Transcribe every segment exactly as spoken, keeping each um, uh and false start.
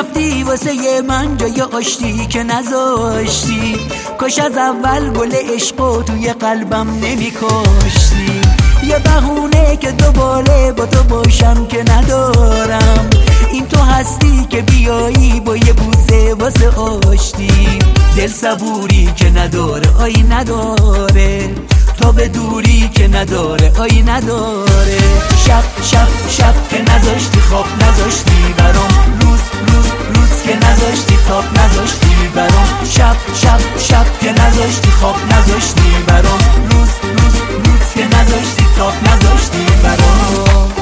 رفتی واسه من جای آشتی که نذاشتی، کاش از اول گل عشقو توی قلبم نمی کاشتی. یه بهونه که دوباره با تو باشم که ندارم، این تو هستی که بیایی با یه بوسه واسه آشتی. دل صبوری که نداره آی نداره، تا به دوری که نداره آی نداره. شب شب شب که نذاشتی خواب نذاشتی برام، روز روز روز که نذاشتی خواب نذاشتی برام. شب شب شب که نذاشتی خواب نذاشتی برام، روز روز روز که نذاشتی خواب نذاشتی برام.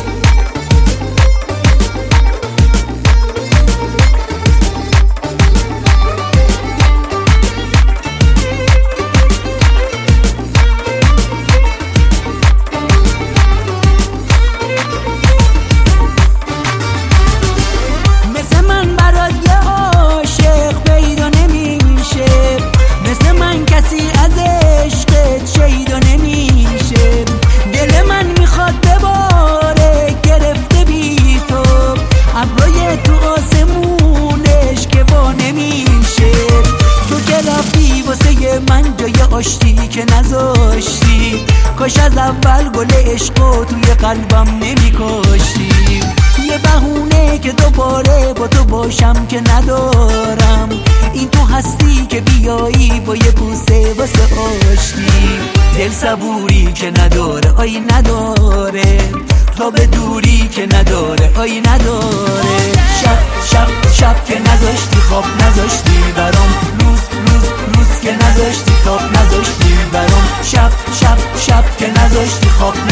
من جای آشتی که نذاشتی، کاش از اول گل عشقو توی قلبم نمی کاشتی. یه بهونه که دوباره با تو باشم که ندارم، این تو هستی که بیایی با یه بوسه واسه آشتی. دل صبوری که نداره آی نداره، تا به دوری که نداره آی نداره. شب شب شب که نذاشتی خواب نذاشتی برام، روز روز روز که نذاشتی خواب نذاشتی برام. شب شب شب که نذاشتی خواب